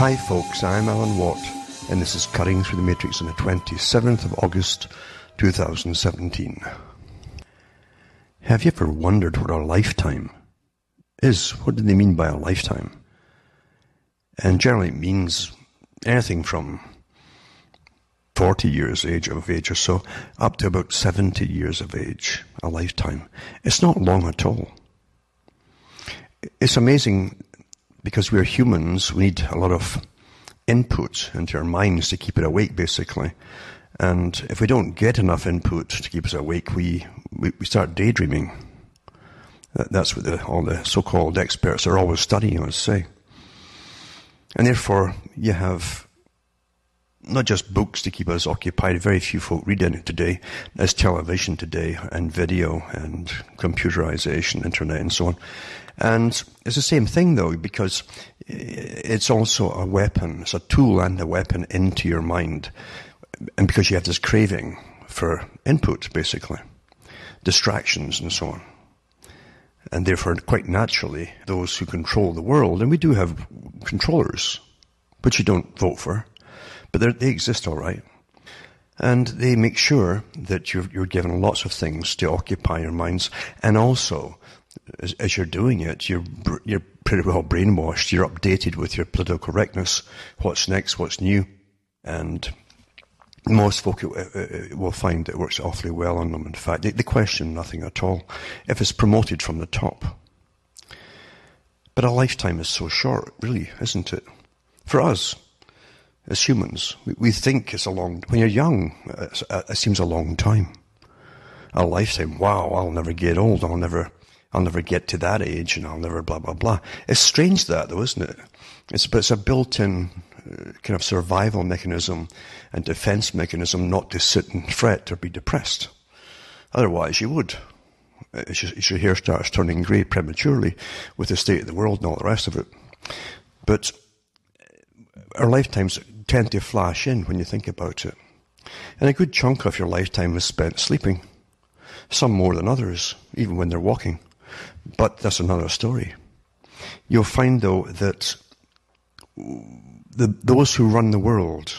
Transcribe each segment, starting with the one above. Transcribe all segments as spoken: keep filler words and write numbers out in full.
Hi folks, I'm Alan Watt, and this is Cutting Through the Matrix on the twenty-seventh of August two thousand seventeen. Have you ever wondered what a lifetime is? What do they mean by a lifetime? And generally it means anything from forty years age of age or so up to about seventy years of age, a lifetime. It's not long at all. It's amazing because we're humans, we need a lot of input into our minds to keep it awake, basically. And if we don't get enough input to keep us awake, we, we, we start daydreaming. That's what the, all the so-called experts are always studying, I would say. And therefore, you have not just books to keep us occupied. Very few folk read it today. There's television today, and video, and computerization, internet, and so on. And it's the same thing, though, because it's also a weapon. It's a tool and a weapon into your mind. And because you have this craving for input, basically, distractions and so on. And therefore, quite naturally, those who control the world, and we do have controllers, which you don't vote for, but they exist all right. And they make sure that you're, you're given lots of things to occupy your minds. And also, as, as you're doing it, you're, you're pretty well brainwashed. You're updated with your political correctness, what's next, what's new. And most folk will find it works awfully well on them. In fact, they, they question nothing at all if it's promoted from the top. But a lifetime is so short, really, isn't it? For us, as humans, we, we think it's a long... When you're young, it seems a long time. A lifetime, wow, I'll never get old, I'll never... I'll never get to that age, and I'll never blah, blah, blah. It's strange that, though, isn't it? It's, but it's a built-in uh, kind of survival mechanism and defense mechanism not to sit and fret or be depressed. Otherwise, you would. As your, as your hair starts turning grey prematurely with the state of the world and all the rest of it. But our lifetimes tend to flash in when you think about it. And a good chunk of your lifetime is spent sleeping. Some more than others, even when they're walking. But that's another story. You'll find, though, that the, those who run the world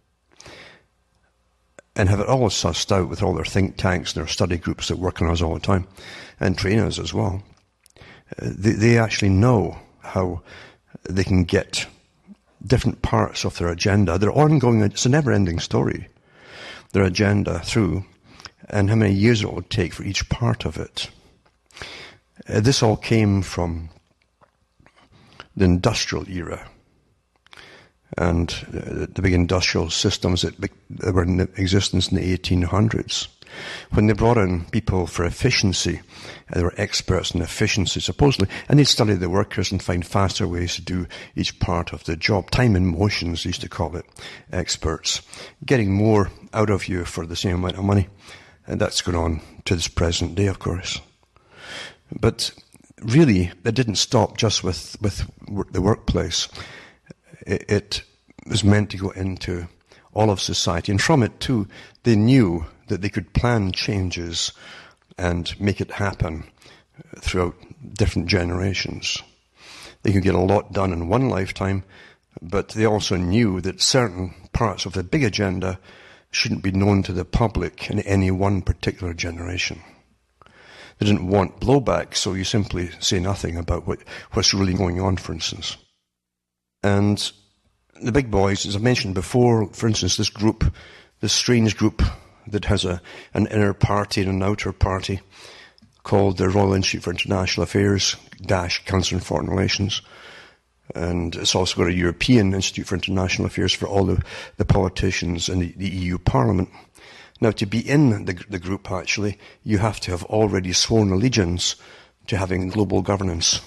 and have it all sussed out with all their think tanks and their study groups that work on us all the time, and train us as well, they, they actually know how they can get different parts of their agenda, their ongoing, it's a never-ending story, their agenda through, and how many years it will take for each part of it. Uh, this all came from the industrial era and uh, the big industrial systems that, be, that were in existence in the eighteen hundreds. When they brought in people for efficiency, uh, they were experts in efficiency, supposedly, and they'd study the workers and find faster ways to do each part of the job. Time and motions, they used to call it, experts. Getting more out of you for the same amount of money. And that's gone on to this present day, of course. But really, it didn't stop just with, with the workplace. It, it was meant to go into all of society. And from it, too, they knew that they could plan changes and make it happen throughout different generations. They could get a lot done in one lifetime, but they also knew that certain parts of the big agenda shouldn't be known to the public in any one particular generation. They didn't want blowback, so you simply say nothing about what, what's really going on, for instance. And the big boys, as I mentioned before, for instance, this group, this strange group that has a, an inner party and an outer party called the Royal Institute for International Affairs, dash Council on Foreign Relations. And it's also got a European Institute for International Affairs for all the, the politicians in the, the E U Parliament. Now, to be in the, the group, actually, you have to have already sworn allegiance to having global governance.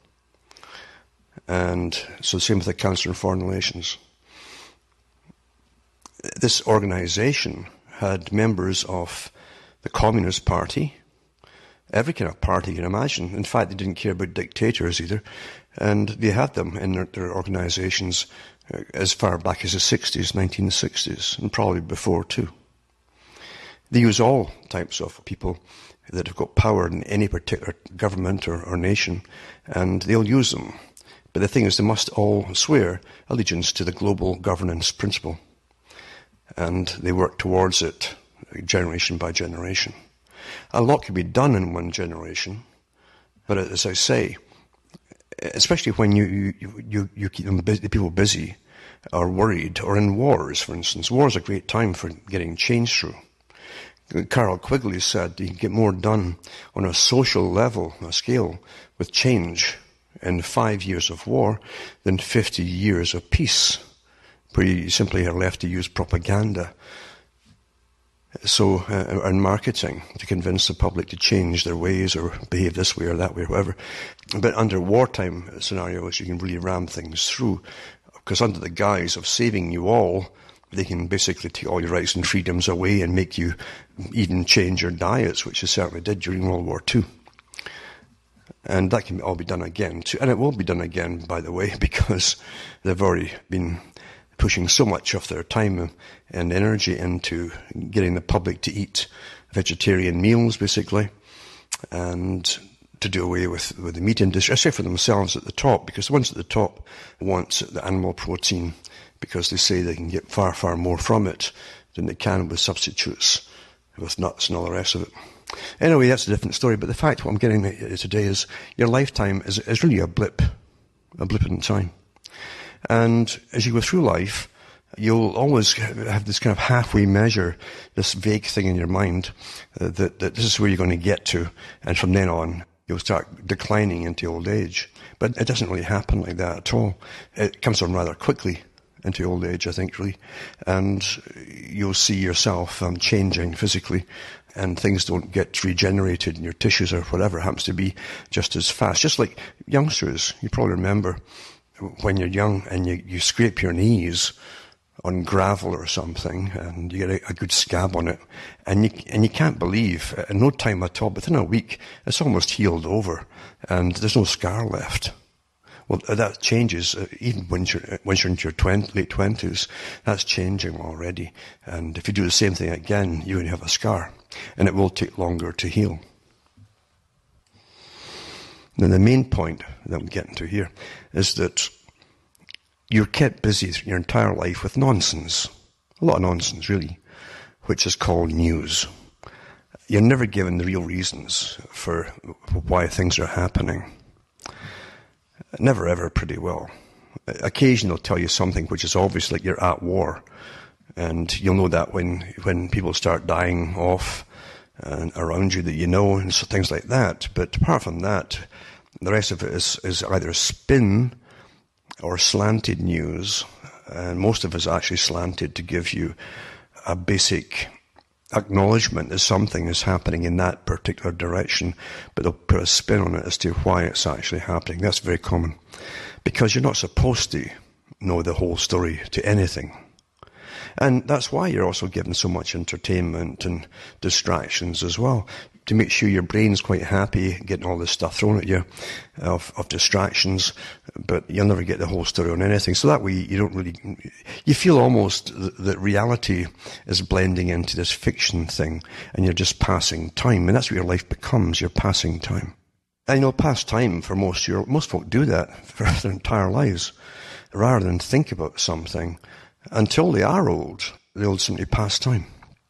And so the same with the Council on Foreign Relations. This organization had members of the Communist Party, every kind of party you can imagine. In fact, they didn't care about dictators either. And they had them in their, their organizations as far back as the sixties, nineteen sixties, and probably before too. They use all types of people that have got power in any particular government or, or nation, and they'll use them But the thing is, they must all swear allegiance to the global governance principle. And they work towards it generation by generation. A lot can be done in one generation, but as I say, especially when you, you, you, you keep them busy, the people busy or worried, or in wars, for instance. War is a great time for getting change through. Carroll Quigley said you can get more done on a social level, a scale, with change in five years of war than fifty years of peace, where you simply are left to use propaganda so uh, and marketing to convince the public to change their ways or behave this way or that way or whatever. But under wartime scenarios, you can really ram things through, because under the guise of saving you all, they can basically take all your rights and freedoms away and make you even change your diets, which they certainly did during World War Two. And that can all be done again too. And it will be done again, by the way, because they've already been pushing so much of their time and energy into getting the public to eat vegetarian meals, basically, and to do away with, with the meat industry, especially for themselves at the top, because the ones at the top want the animal protein because they say they can get far, far more from it than they can with substitutes, with nuts and all the rest of it. Anyway, that's a different story, but the fact what I'm getting at today is your lifetime is, is really a blip, a blip in time. And as you go through life, you'll always have this kind of halfway measure, this vague thing in your mind uh, that, that this is where you're going to get to, and from then on, you'll start declining into old age. But it doesn't really happen like that at all. It comes on rather quickly into old age, I think, really. And you'll see yourself um, changing physically, and things don't get regenerated in your tissues or whatever it happens to be just as fast. Just like youngsters, you probably remember when you're young and you, you scrape your knees on gravel or something, and you get a, a good scab on it, and you and you can't believe, in no time at all, within a week, it's almost healed over, and there's no scar left. Well, that changes, uh, even when you're, once you're into your twenty, late twenties, that's changing already. And if you do the same thing again, you're going to have a scar, and it will take longer to heal. Now, the main point that I'm getting to here is that you're kept busy your entire life with nonsense, a lot of nonsense really, which is called news. You're never given the real reasons for why things are happening. Never ever pretty well. Occasionally they'll tell you something which is obvious, like you're at war, and you'll know that when, when people start dying off and around you that you know, and so things like that. But apart from that, the rest of it is, is either spin or slanted news, and most of it is actually slanted to give you a basic acknowledgement that something is happening in that particular direction, but they'll put a spin on it as to why it's actually happening. That's very common, because you're not supposed to know the whole story to anything. And that's why you're also given so much entertainment and distractions as well, to make sure your brain's quite happy getting all this stuff thrown at you of, of distractions, but you'll never get the whole story on anything. So that way you don't really, you feel almost that reality is blending into this fiction thing, and you're just passing time. And that's what your life becomes, you're passing time. And you know, pass time for most, your, most folk do that for their entire lives, rather than think about something until they are old. They'll simply pass time.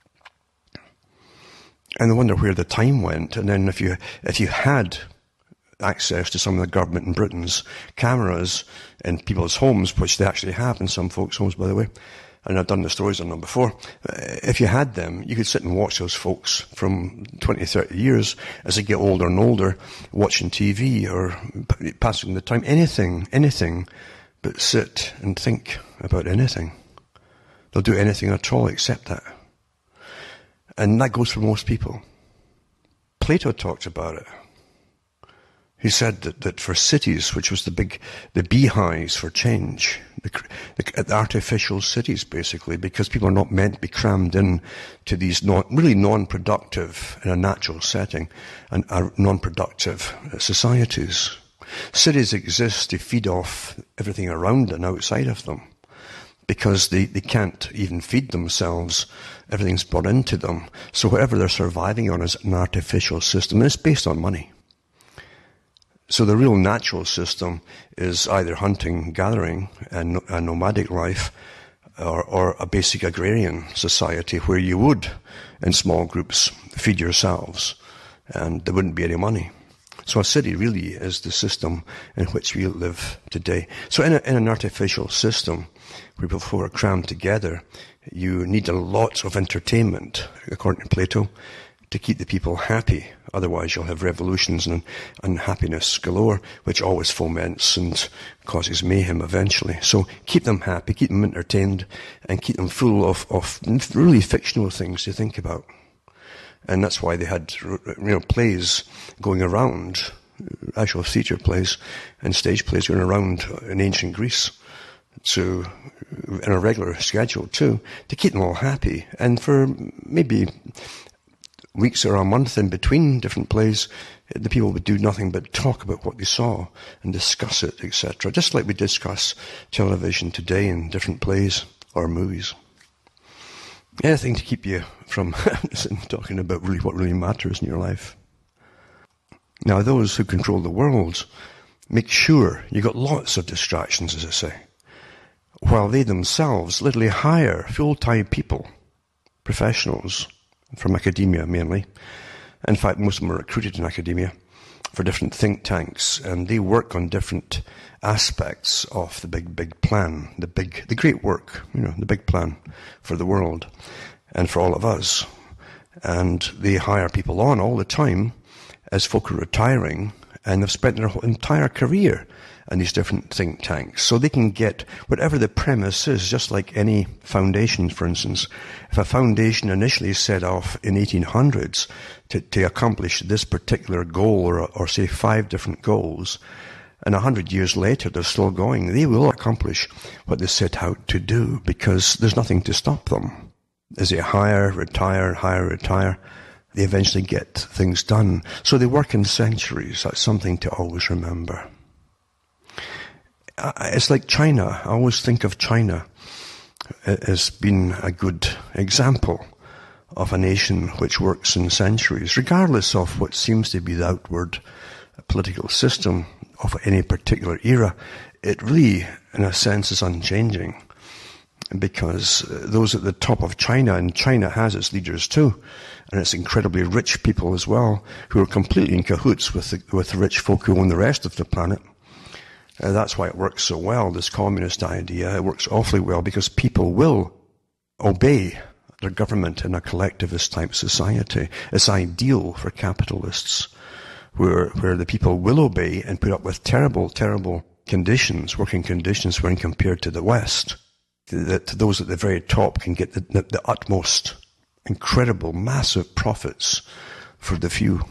And they wonder where the time went. And then if you if you had access to some of the government in Britain's cameras in people's homes, which they actually have in some folks' homes, by the way, and I've done the stories on them before, if you had them, you could sit and watch those folks from twenty, thirty years as they get older and older, watching T V or passing the time, anything, anything, but sit and think about anything. They'll do anything at all except that. And that goes for most people. Plato talked about it. He said that, that for cities, which was the big, the beehives for change, the, the, the artificial cities basically, because people are not meant to be crammed in to these non, really non-productive, in a natural setting, and are non-productive societies. Cities exist to feed off everything around and outside of them, because they, they can't even feed themselves. Everything's brought into them. So whatever they're surviving on is an artificial system, and it's based on money. So the real natural system is either hunting, gathering, and a nomadic life, or, or a basic agrarian society where you would, in small groups, feed yourselves, and there wouldn't be any money. So a city really is the system in which we live today. So in, a, in an artificial system, where people are crammed together, you need a lot of entertainment, according to Plato, to keep the people happy. Otherwise you'll have revolutions and unhappiness galore, which always foments and causes mayhem eventually. So keep them happy, keep them entertained, and keep them full of, of really fictional things to think about. And that's why they had, you know, plays going around, actual theatre plays and stage plays going around in ancient Greece, to, in a regular schedule too, to keep them all happy. And for maybe weeks or a month in between different plays, the people would do nothing but talk about what they saw and discuss it, et cetera. Just like we discuss television today in different plays or movies. Anything to keep you from talking about really what really matters in your life. Now, those who control the world make sure you got lots of distractions, as I say, while they themselves literally hire full-time people, professionals, from academia mainly. In fact, most of them are recruited in academia for different think tanks, and they work on different aspects of the big, big plan, the big, the great work, you know, the big plan for the world and for all of us. And they hire people on all the time as folk are retiring, and they've spent their whole entire career in these different think tanks. So they can get whatever the premise is, just like any foundation, for instance. If a foundation initially set off in eighteen hundreds to, to accomplish this particular goal, or, or say five different goals, and a hundred years later they're still going, they will accomplish what they set out to do, because there's nothing to stop them. As they hire, retire, hire, retire, they eventually get things done. So they work in centuries. That's something to always remember. It's like China. I always think of China as being a good example of a nation which works in centuries, regardless of what seems to be the outward political system of any particular era. It really, in a sense, is unchanging, because those at the top of China, and China has its leaders too, and it's incredibly rich people as well, who are completely in cahoots with the, with the rich folk who own the rest of the planet. Uh, that's why it works so well, this communist idea. It works awfully well because people will obey their government in a collectivist type society. It's ideal for capitalists, where where the people will obey and put up with terrible, terrible conditions, working conditions, when compared to the West. That those at the very top can get the, the, the utmost incredible, massive profits for the few.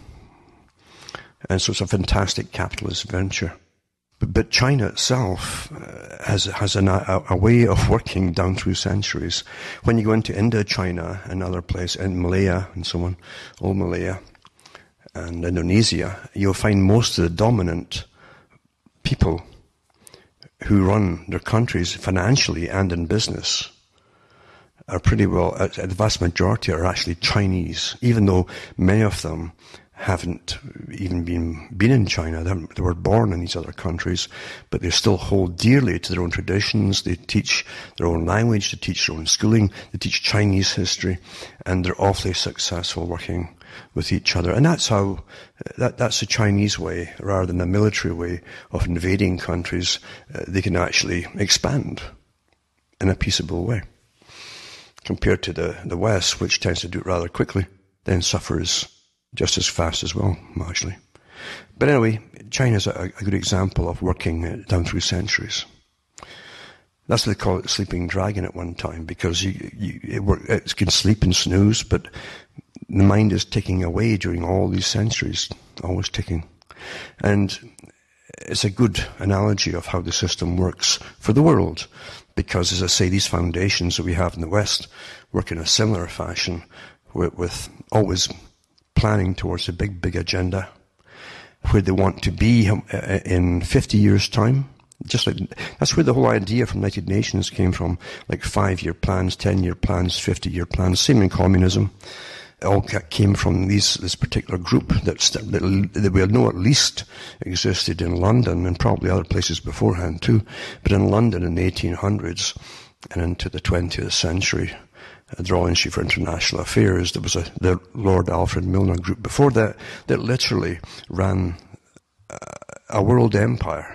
And so it's a fantastic capitalist venture. But, but China itself uh, has has an, a, a way of working down through centuries. When you go into Indochina and other places, in Malaya and so on, old Malaya and Indonesia, you'll find most of the dominant people who run their countries financially and in business are pretty well, uh, the vast majority are actually Chinese, even though many of them haven't even been been in China. They, they were born in these other countries, but they still hold dearly to their own traditions. They teach their own language, they teach their own schooling, they teach Chinese history, and they're awfully successful working with each other. And that's how, that that's the Chinese way, rather than a military way of invading countries. Uh, they can actually expand in a peaceable way, compared to the, the West, which tends to do it rather quickly, then suffers just as fast as well, actually. But anyway, China's a, a good example of working down through centuries. That's what they call it, sleeping dragon at one time, because you, you, it, work, it can sleep and snooze, but the mind is ticking away during all these centuries, always ticking. And it's a good analogy of how the system works for the world, because, as I say, these foundations that we have in the West work in a similar fashion, with, with always planning towards a big, big agenda, where they want to be in fifty years' time. Just like, that's where the whole idea from United Nations came from, like five-year plans, ten-year plans, fifty-year plans, same in communism. all came from these, this particular group that, that, that we know at least existed in London and probably other places beforehand too. But in London in the eighteen hundreds and into the twentieth century, uh, the Royal Institute for International Affairs, there was a, the Lord Alfred Milner group before that that literally ran uh, a world empire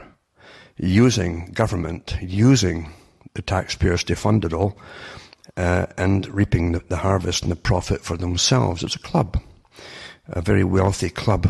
using government, using the taxpayers to fund it all, Uh, and reaping the, the harvest and the profit for themselves. It's a club, a very wealthy club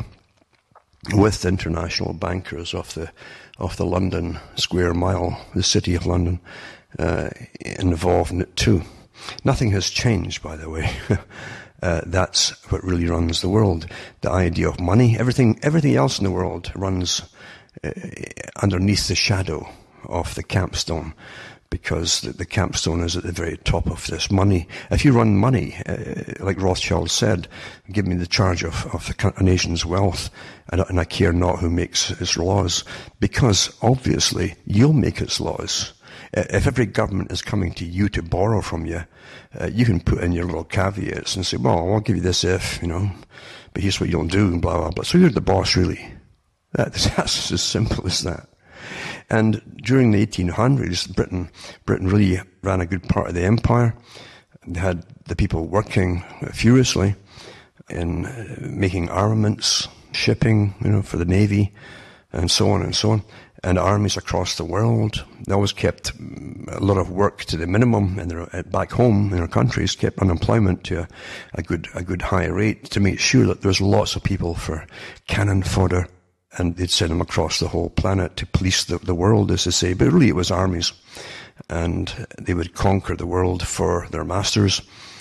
with international bankers of the of the London Square Mile, the City of London, uh, involved in it too. Nothing has changed, by the way. uh, that's what really runs the world. The idea of money, everything, everything else in the world runs uh, underneath the shadow of the capstone. Because the, the capstone is at the very top of this. Money. If you run money, uh, like Rothschild said, give me the charge of, of the, a nation's wealth, and, and I care not who makes its laws, because obviously you'll make its laws. Uh, if every government is coming to you to borrow from you, uh, you can put in your little caveats and say, well, I'll give you this if, you know, but here's what you'll do, and blah, blah, blah. So you're the boss, really. That, that's as simple as that. And during the eighteen hundreds, Britain, Britain really ran a good part of the empire. They had the people working furiously in making armaments, shipping, you know, for the Navy, and so on and so on, and armies across the world. They always kept a lot of work to the minimum, and their, back home in their countries, kept unemployment to a, a good, a good high rate to make sure that there was lots of people for cannon fodder. And they'd send them across the whole planet to police the, the world, as they say. But really it was armies. And they would conquer the world for their masters.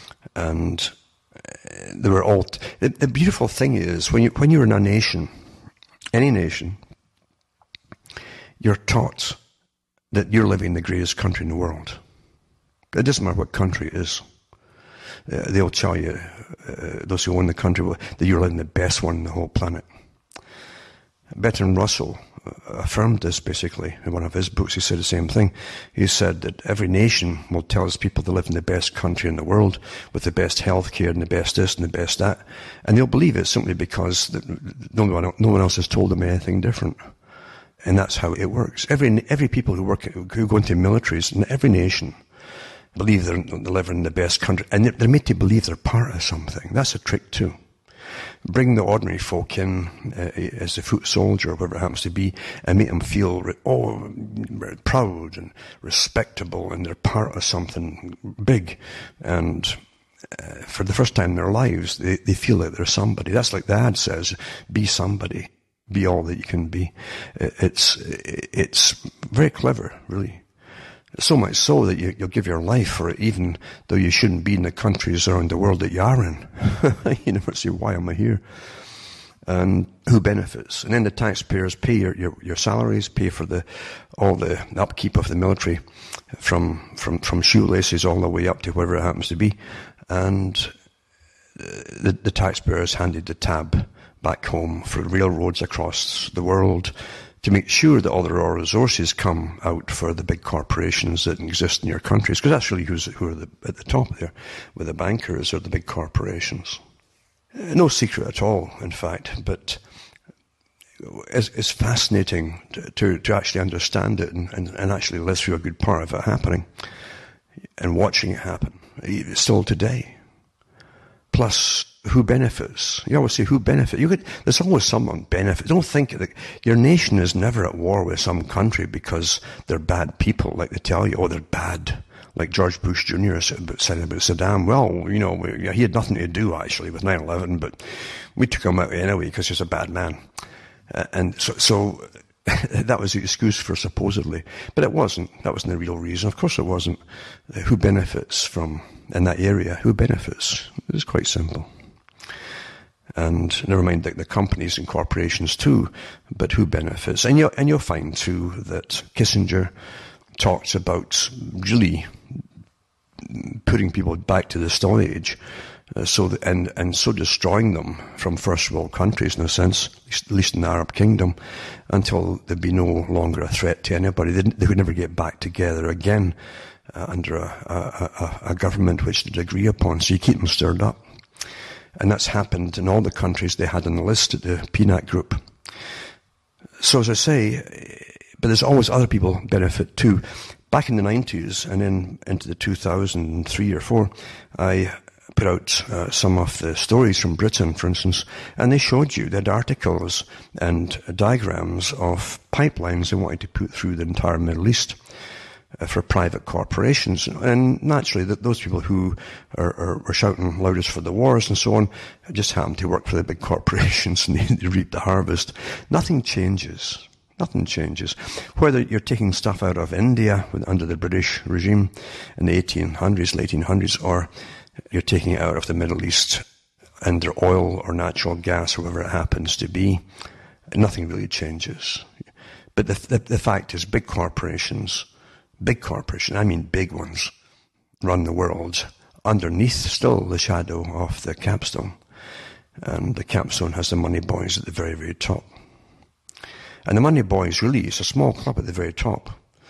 And they were all... T- the, the beautiful thing is, when, you, when you're in a nation, any nation, you're taught that you're living in the greatest country in the world. It doesn't matter what country it is. Uh, they'll tell you, uh, those who own the country, that you're living the best one in the whole planet. Bertrand Russell affirmed this basically in one of his books. He said the same thing. He said that every nation will tell its people they live in the best country in the world with the best health care and the best this and the best that. And they'll believe it simply because no one, no one else has told them anything different. And that's how it works. Every, every people who work, who go into militaries in every nation believe they're, they live in the best country. And they're, they're made to believe they're part of something. That's a trick too. Bring the ordinary folk in uh, as a foot soldier, or whatever it happens to be, and make them feel oh, proud and respectable, and they're part of something big. And uh, for the first time in their lives, they, they feel like they're somebody. That's like the ad says, be somebody, be all that you can be. It's it's very clever, really. So much so that you, you'll give your life for it, even though you shouldn't be in the countries around the world that you are in. You never say, why am I here? And who benefits? And then the taxpayers pay your, your, your salaries, pay for the all the upkeep of the military, from, from, from shoelaces all the way up to wherever it happens to be. And the, the taxpayers handed the tab back home for railroads across the world, to make sure that all the raw resources come out for the big corporations that exist in your countries, because that's really who's, who are the, at the top there, with the bankers or the big corporations. No secret at all, in fact, but it's, it's fascinating to, to, to actually understand it and, and, and actually live through a good part of it happening and watching it happen, still today. Plus, who benefits? You always say, who benefits? You could, there's always someone benefits. Don't think that your nation is never at war with some country because they're bad people, like they tell you, oh, they're bad. Like George Bush Junior said about Saddam. Well, you know, he had nothing to do, actually, with nine eleven, but we took him out anyway because he's a bad man. Uh, and so, so that was the excuse for supposedly. But it wasn't. That wasn't the real reason. Of course it wasn't. Uh, who benefits from, in that area? Who benefits? It's quite simple. And never mind the, the companies and corporations too, but who benefits? And you'll, and you'll find too that Kissinger talks about really putting people back to the Stone Age, uh, so that, and, and so destroying them from first world countries in a sense, at least, at least in the Arab Kingdom, until there'd be no longer a threat to anybody. They, they would never get back together again uh, under a, a, a, a government which they'd agree upon. So you keep them stirred up. And that's happened in all the countries they had on the list at the P NAC group. So as I say, but there's always other people benefit too. Back in the nineties and then into the two thousand three or four, I put out uh, some of the stories from Britain, for instance, and they showed you, they had articles and diagrams of pipelines they wanted to put through the entire Middle East uh, for private corporations. And naturally, that those people who are, are, were shouting loudest for the wars and so on just happened to work for the big corporations and they, they reap the harvest. Nothing changes. Nothing changes. Whether you're taking stuff out of India under the British regime in the eighteen hundreds, late eighteen hundreds, or you're taking it out of the Middle East under oil or natural gas, whatever it happens to be, nothing really changes. But the, the, the fact is, big corporations, big corporations, I mean big ones, run the world underneath still the shadow of the capstone. And the capstone has the money boys at the very, very top. And the money boys really is a small club at the very top.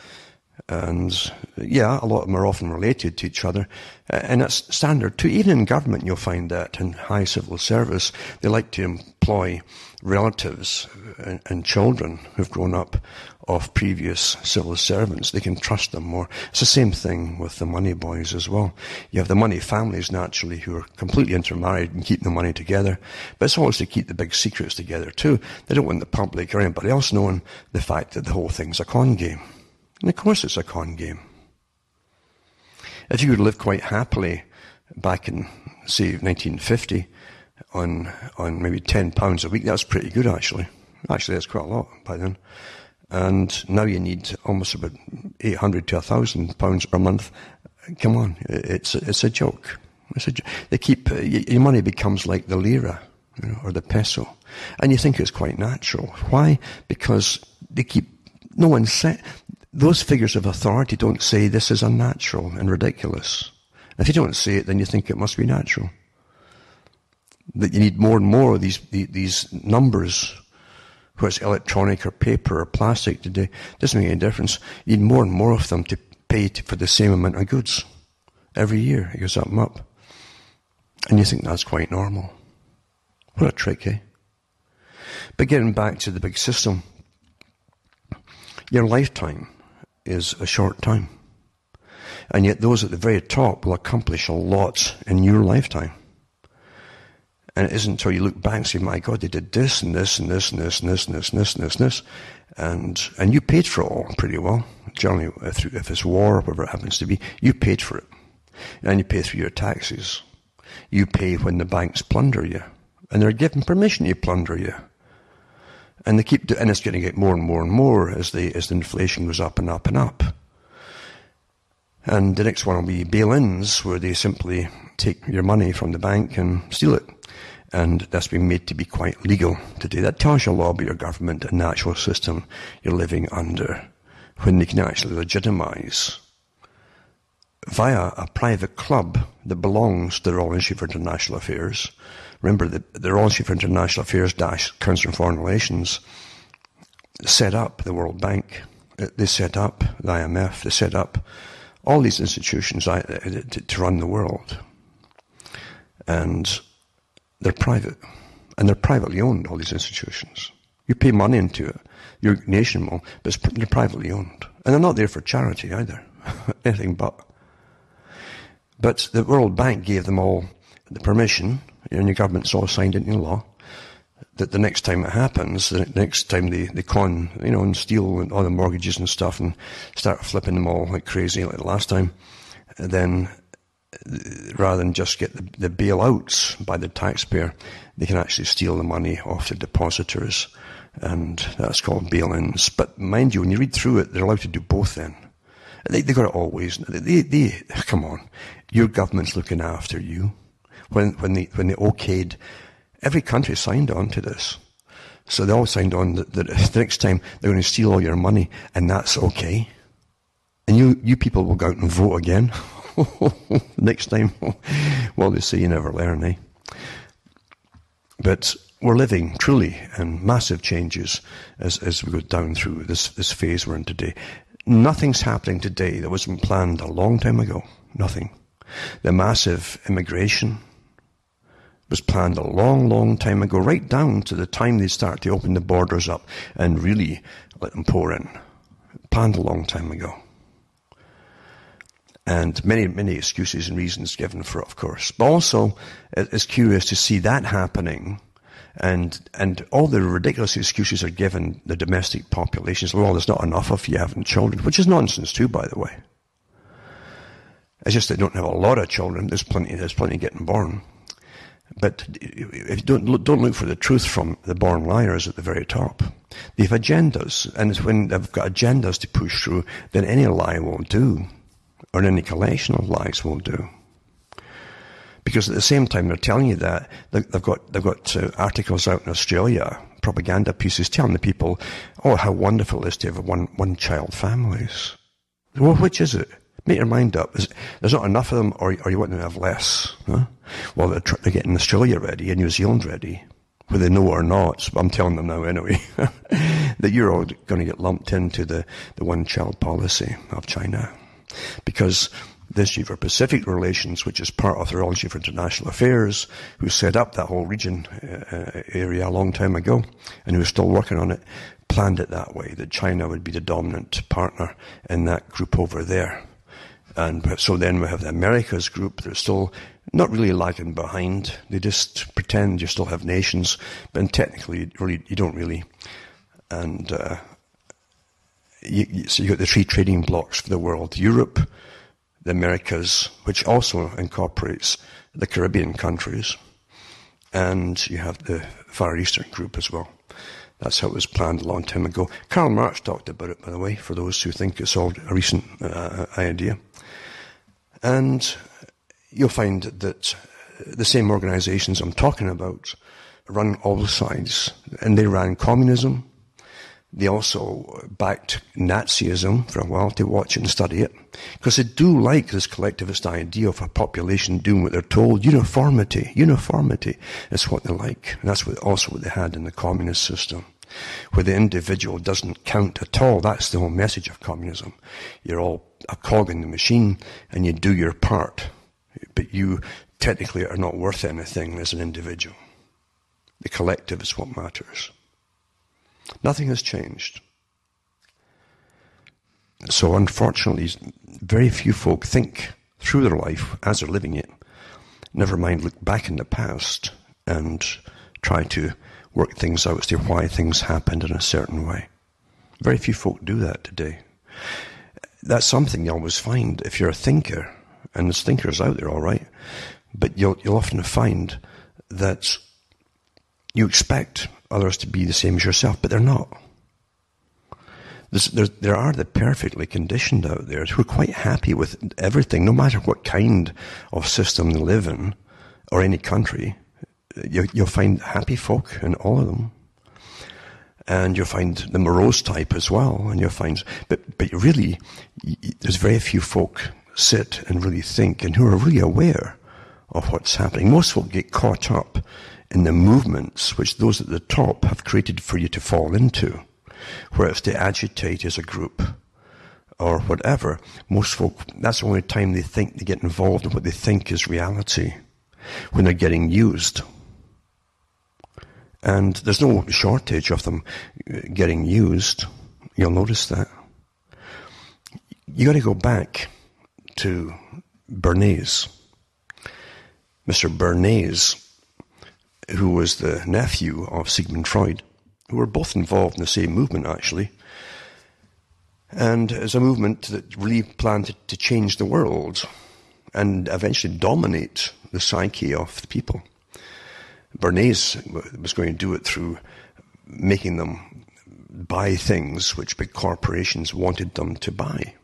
And yeah, a lot of them are often related to each other. Uh, and that's standard too. Even in government, you'll find that in high civil service, they like to employ relatives and, and children who've grown up of previous civil servants. They can trust them more. It's the same thing with the money boys as well. You have the money families, naturally, who are completely intermarried and keep the money together. But it's always to keep the big secrets together too. They don't want the public or anybody else knowing the fact that the whole thing's a con game. And of course it's a con game. If you could live quite happily back in, say, nineteen fifty on on maybe ten pounds a week, that's pretty good actually. Actually, that's quite a lot by then. And now you need almost about eight hundred to one thousand pounds per month. Come on, it's a, it's a joke. It's a, they keep, uh, your money becomes like the lira, you know, or the peso. And you think it's quite natural. Why? Because they keep, no one said, those figures of authority don't say this is unnatural and ridiculous. If you don't say it, then you think it must be natural. That you need more and more of these these numbers, whether it's electronic or paper or plastic today, doesn't make any difference. You need more and more of them to pay to, for the same amount of goods. Every year it goes up and up. And you think that's quite normal. What a trick, eh? But getting back to the big system, your lifetime is a short time. And yet those at the very top will accomplish a lot in your lifetime. And it isn't until you look back and say, my God, they did this and this and this and this and this and this and this and this and this. And, and you paid for it all pretty well. Generally, if, if it's war or whatever it happens to be, you paid for it. And you pay through your taxes. You pay when the banks plunder you. And they're given permission to plunder you. And they keep, and it's going to get more and more and more as the as the inflation goes up and up and up. And the next one will be bail-ins, where they simply take your money from the bank and steal it. And that's been made to be quite legal today. That tells you a lot about your government and the actual system you're living under, when they can actually legitimize via a private club that belongs to the Royal Institute for International Affairs. Remember, the, the Royal Institute for International Affairs dash Council on Foreign Relations set up the World Bank. They set up the I M F. They set up all these institutions to, to run the world. And they're private. And they're privately owned, all these institutions. You pay money into it. Your nation will, but it's, they're privately owned. And they're not there for charity either. Anything but. But the World Bank gave them all the permission, and your government's all signed into law, that the next time it happens, the next time they, they con, you know, and steal all the mortgages and stuff and start flipping them all like crazy like the last time, then rather than just get the, the bailouts by the taxpayer, they can actually steal the money off the depositors, and that's called bail-ins. But mind you, when you read through it, they're allowed to do both then. They, they got it always. They, they, come on, your government's looking after you. When, when they, when they okayed, every country signed on to this. So they all signed on that, that the next time they're going to steal all your money, and that's okay. And you, you people will go out and vote again. Next time, well, they say you never learn, eh? But we're living truly in massive changes as, as we go down through this, this phase we're in today. Nothing's happening today that wasn't planned a long time ago. Nothing. The massive immigration, was planned a long, long time ago, right down to the time they start to open the borders up and really let them pour in. Planned a long time ago. And many, many excuses and reasons given for it, of course. But also, it's curious to see that happening, and and all the ridiculous excuses are given the domestic populations. Well, there's not enough of you having children, which is nonsense too, by the way. It's just they don't have a lot of children. There's plenty. There's plenty getting born. But if you don't look, don't look for the truth from the born liars at the very top. They have agendas, and it's when they've got agendas to push through, then any lie won't do. Or any collection of lies will do. Because at the same time they're telling you that, they've got they've got uh, articles out in Australia, propaganda pieces telling the people, oh, how wonderful it is to have one, one child families. Well, which is it? Make your mind up. Is, there's not enough of them, or, or you want them to have less. Huh? Well, they're, tr- they're getting Australia ready and New Zealand ready, whether they know or not. But I'm telling them now anyway, that you're all going to get lumped into the, the one-child policy of China. Because the Institute for Pacific Relations, which is part of the Institute for International Affairs, who set up that whole region uh, area a long time ago, and who is still working on it, planned it that way, that China would be the dominant partner in that group over there. And so then we have the Americas group. They're still not really lagging behind. They just pretend you still have nations, but technically, really, you don't really. And uh, You, you, so you've got the three trading blocks for the world. Europe, the Americas, which also incorporates the Caribbean countries, and you have the Far Eastern group as well. That's how it was planned a long time ago. Karl Marx talked about it, by the way, for those who think it's all a recent uh, idea. And you'll find that the same organizations I'm talking about run all sides, and they ran communism. They also backed Nazism for a while to watch it and study it. Because they do like this collectivist idea of a population doing what they're told. Uniformity. Uniformity is what they like. And that's what, also what they had in the communist system, where the individual doesn't count at all. That's the whole message of communism. You're all a cog in the machine, and you do your part. But you technically are not worth anything as an individual. The collective is what matters. Nothing has changed. So unfortunately, very few folk think through their life as they're living it. Never mind look back in the past and try to work things out as to why things happened in a certain way. Very few folk do that today. That's something you always find if you're a thinker, and there's thinkers out there, all right, but you'll, you'll often find that you expect others to be the same as yourself, but they're not. There's, there, there are the perfectly conditioned out there who are quite happy with everything, no matter what kind of system they live in, or any country. You, you'll find happy folk in all of them. And you'll find the morose type as well, and you'll find, but, but really, there's very few folk sit and really think, and who are really aware of what's happening. Most folk get caught up in the movements which those at the top have created for you to fall into, where it's to agitate as a group or whatever. Most folk, that's the only time they think they get involved in what they think is reality, when they're getting used. And there's no shortage of them getting used. You'll notice that. You got to go back to Bernays. Mister Bernays, who was the nephew of Sigmund Freud, who were both involved in the same movement, actually. And it's a movement that really planned to change the world and eventually dominate the psyche of the people. Bernays was going to do it through making them buy things which big corporations wanted them to buy.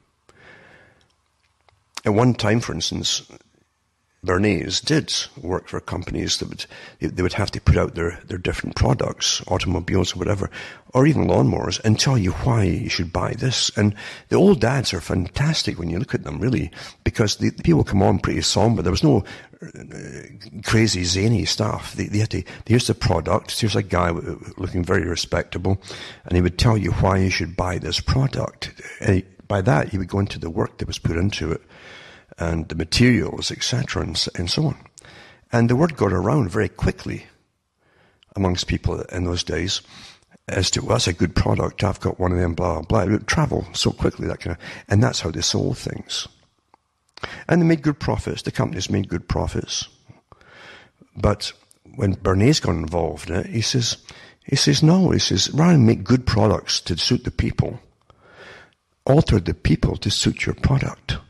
At one time, for instance, Bernays did work for companies that would, they would have to put out their, their different products, automobiles or whatever, or even lawnmowers, and tell you why you should buy this. And the old ads are fantastic when you look at them, really, because the, the people come on pretty somber. There was no uh, crazy, zany stuff. They, they had to, here's the product, here's a guy looking very respectable, and he would tell you why you should buy this product. And he, by that, he would go into the work that was put into it, and the materials, et cetera, and, and so on. And the word got around very quickly amongst people in those days as to, well, that's a good product, I've got one of them, blah, blah, blah. It would travel so quickly, that kind of, and that's how they sold things. And they made good profits. The companies made good profits. But when Bernays got involved in it, he says, he says, no, he says, rather than make good products to suit the people, alter the people to suit your product.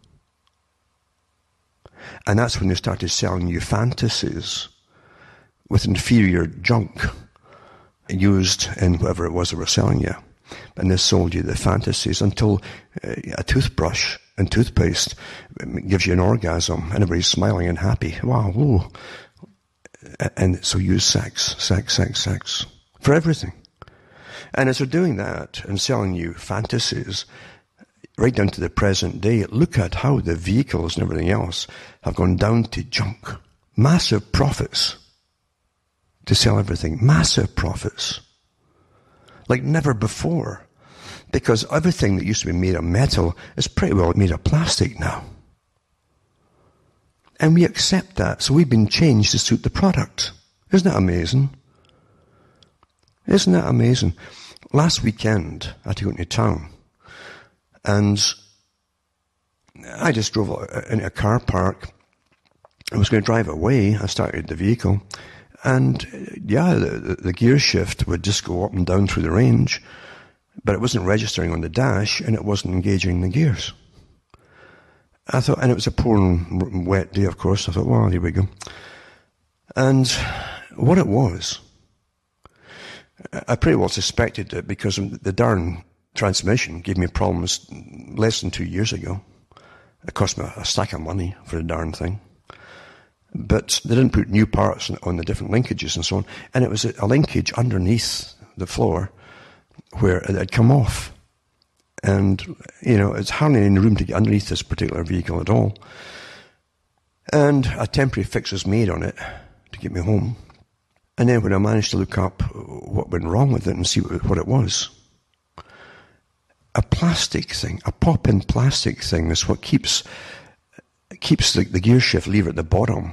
And that's when they started selling you fantasies with inferior junk used in whatever it was they were selling you. And they sold you the fantasies until uh, a toothbrush and toothpaste gives you an orgasm. And everybody's smiling and happy. Wow, whoa. And so use sex, sex, sex, sex for everything. And as they're doing that and selling you fantasies, right down to the present day, look at how the vehicles and everything else have gone down to junk. Massive profits to sell everything. Massive profits. Like never before. Because everything that used to be made of metal is pretty well made of plastic now. And we accept that. So we've been changed to suit the product. Isn't that amazing? Isn't that amazing? Last weekend, I had to go into town. And I just drove into a car park. I was going to drive away. I started the vehicle. And yeah, the, the gear shift would just go up and down through the range, but it wasn't registering on the dash and it wasn't engaging the gears. I thought, and it was a pouring wet day, of course. I thought, well, here we go. And what it was, I pretty well suspected it because the darn transmission gave me problems less than two years ago. It cost me a stack of money for the darn thing. But they didn't put new parts on the different linkages and so on. And it was a linkage underneath the floor where it had come off. And, you know, it's hardly any room to get underneath this particular vehicle at all. And a temporary fix was made on it to get me home. And then when I managed to look up what went wrong with it and see what it was, a plastic thing, a pop-in plastic thing is what keeps keeps the, the gear shift lever at the bottom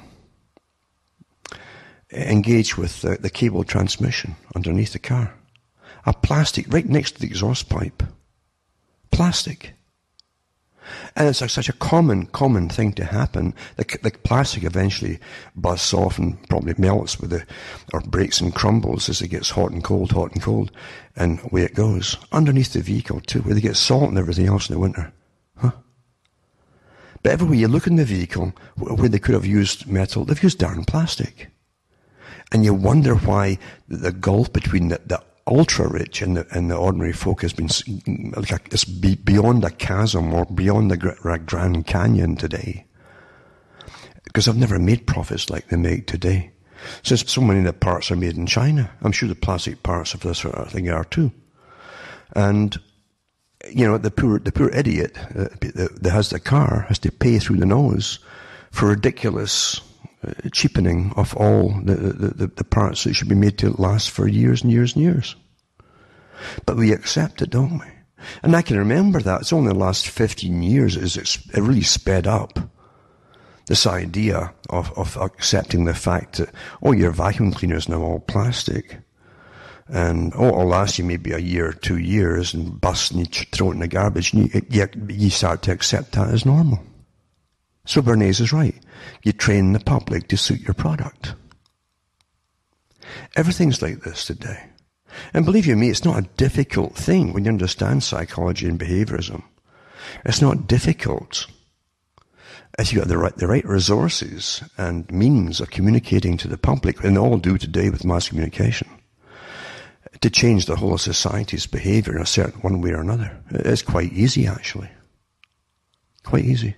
engaged with the, the cable transmission underneath the car. A plastic right next to the exhaust pipe. Plastic. And it's like such a common, common thing to happen. The, the plastic eventually busts off and probably melts with the, or breaks and crumbles as it gets hot and cold, hot and cold. And away it goes. Underneath the vehicle too, where they get salt and everything else in the winter. Huh? But everywhere you look in the vehicle, where they could have used metal, they've used darn plastic. And you wonder why the gulf between the, the ultra-rich and the, and the ordinary folk has been like a, it's be, beyond a chasm or beyond the Grand Canyon today. Because they've never made profits like they make today. Since so many of the parts are made in China. I'm sure the plastic parts of this sort of thing are too. And, you know, the poor, the poor idiot uh, that has the car has to pay through the nose for ridiculous uh, cheapening of all the, the, the parts that should be made to last for years and years and years. But we accept it, don't we? And I can remember that. It's only the last fifteen years is it's it really sped up. This idea of, of accepting the fact that, oh, your vacuum cleaner is now all plastic. And, oh, it'll last you maybe a year or two years and bust and you throw it in the garbage. And you, you, you start to accept that as normal. So Bernays is right. You train the public to suit your product. Everything's like this today. And believe you me, it's not a difficult thing when you understand psychology and behaviorism. It's not difficult if you've got the right, the right resources and means of communicating to the public, and they all do today with mass communication, to change the whole of society's behavior in a certain one way or another. It's quite easy, actually. Quite easy.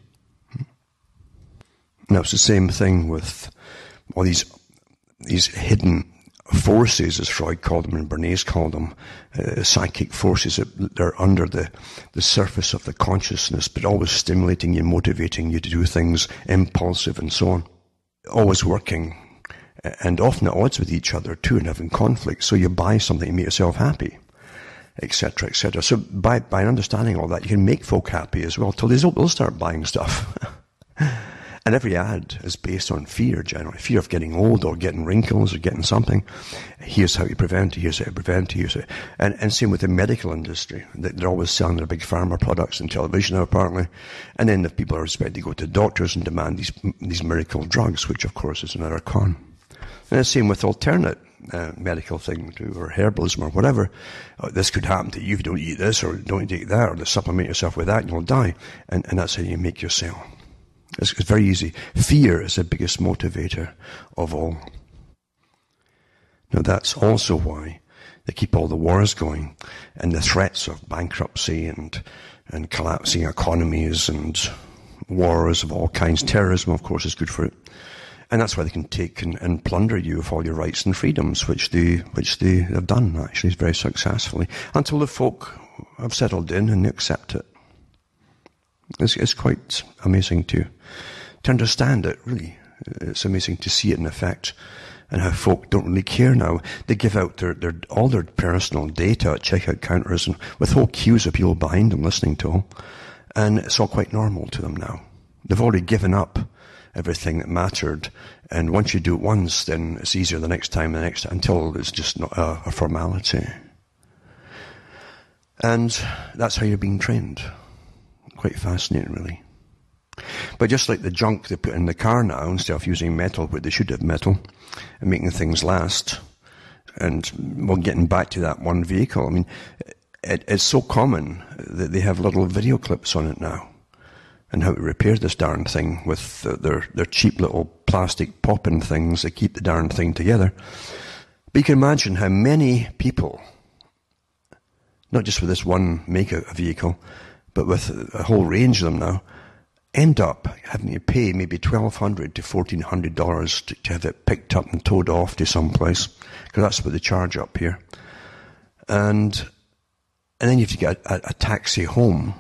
Now, it's the same thing with all these, these hidden forces, as Freud called them and Bernays called them, uh, psychic forces that are under the, the surface of the consciousness, but always stimulating you, motivating you to do things, impulsive and so on. Always working, and often at odds with each other too, and having conflict. So you buy something to make yourself happy, et cetera, et cetera. So by, by understanding all that, you can make folk happy as well, till they'll start buying stuff. And every ad is based on fear, generally. Fear of getting old or getting wrinkles or getting something. Here's how you prevent it, here's how you prevent it, here's how. And, and same with the medical industry. They're always selling their big pharma products on television now, apparently. And then if people are expected to go to doctors and demand these, these miracle drugs, which of course is another con. And the same with alternate uh, medical thing, or herbalism or whatever. Oh, this could happen to you if you don't eat this or don't take that, or supplement yourself with that and you'll die. And, and that's how you make your sale. It's, it's very easy. Fear is the biggest motivator of all. Now that's also why they keep all the wars going and the threats of bankruptcy and, and collapsing economies and wars of all kinds. Terrorism, of course, is good for it. And that's why they can take and, and plunder you of all your rights and freedoms, which they, which they have done, actually, very successfully, until the folk have settled in and they accept it. It's, it's quite amazing to, to understand it, really. It's amazing to see it in effect, and how folk don't really care now. They give out their, their all their personal data at checkout counters, and with whole queues of people behind them listening to them, and it's all quite normal to them now. They've already given up everything that mattered, and once you do it once, then it's easier the next time, the next, until it's just not a, a formality. And that's how you're being trained. Quite fascinating, really. But just like the junk they put in the car now, instead of using metal where they should have metal, and making things last, and well, getting back to that one vehicle, I mean, it, it's so common that they have little video clips on it now, and how to repair this darn thing with the, their, their cheap little plastic pop-in things that keep the darn thing together. But you can imagine how many people, not just with this one make of vehicle, but with a whole range of them now, end up having to pay maybe twelve hundred dollars to fourteen hundred dollars to, to have it picked up and towed off to some place, because that's what they charge up here. And and then you have to get a, a taxi home,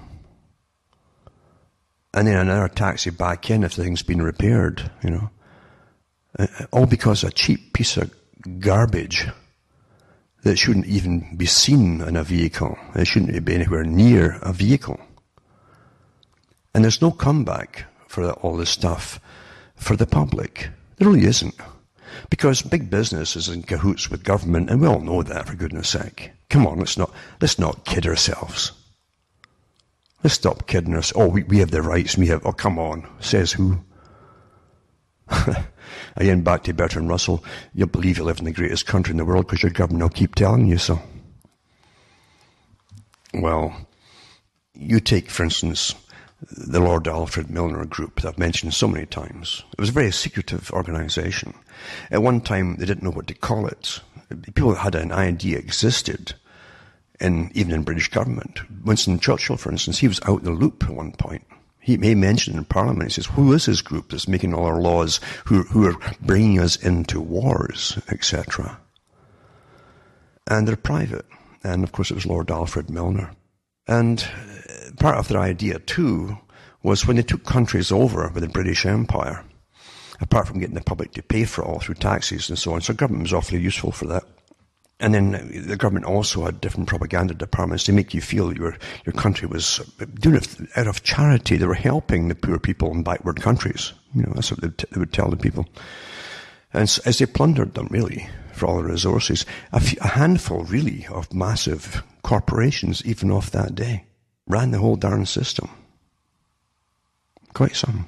and then another taxi back in if the thing's been repaired, you know. Uh, all because a cheap piece of garbage that shouldn't even be seen in a vehicle. It shouldn't be anywhere near a vehicle. And there's no comeback for all this stuff for the public. There really isn't. Because big business is in cahoots with government, and we all know that, for goodness sake. Come on, let's not, let's not kid ourselves. Let's stop kidding us. Oh, we, we have the rights, we have, oh, come on, says who? Again, back to Bertrand Russell, you'll believe you live in the greatest country in the world because your government will keep telling you so. Well, you take, for instance, the Lord Alfred Milner group that I've mentioned so many times. It was a very secretive organization. At one time, they didn't know what to call it. People had an idea existed, in, even in British government. Winston Churchill, for instance, he was out the loop at one point. He, he mentioned in Parliament, he says, who is this group that's making all our laws, who, who are bringing us into wars, et cetera. And they're private. And of course it was Lord Alfred Milner. And part of their idea too was when they took countries over with the British Empire, apart from getting the public to pay for it all through taxes and so on, so government was awfully useful for that. And then the government also had different propaganda departments to make you feel your your country was doing it out of charity. They were helping the poor people in backward countries. You know, that's what they, t- they would tell the people. And so, as they plundered them, really, for all the resources, a, few, a handful, really, of massive corporations, even off that day, ran the whole darn system. Quite some.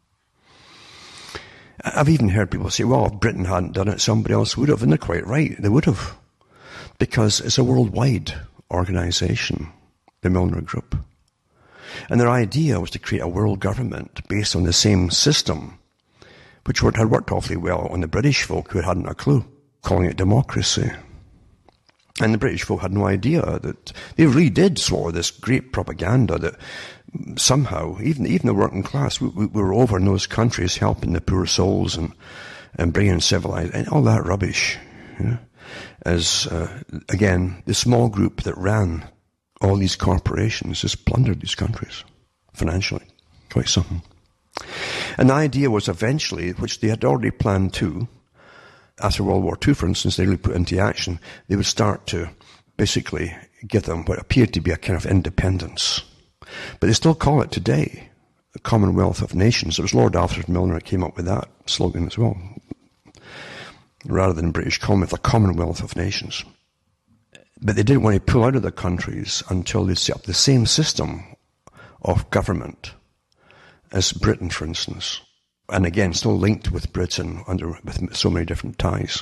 I've even heard people say, well, if Britain hadn't done it, somebody else would have. And they're quite right. They would have. Because it's a worldwide organization, the Milner Group. And their idea was to create a world government based on the same system, which had worked awfully well on the British folk who hadn't a clue, calling it democracy. And the British folk had no idea that they really did swallow this great propaganda that somehow, even even the working class, we, we were over in those countries helping the poor souls and, and bringing civilized, and all that rubbish. You know, as, uh, again, the small group that ran all these corporations just plundered these countries financially. Quite something. And the idea was eventually, which they had already planned too, after World War Two, for instance, they really put into action, they would start to basically give them what appeared to be a kind of independence. But they still call it today Commonwealth of Nations. It was Lord Alfred Milner that came up with that slogan as well. Rather than British Commonwealth, a Commonwealth of Nations. But they didn't want to pull out of the countries until they set up the same system of government as Britain, for instance. And again, still linked with Britain under with so many different ties.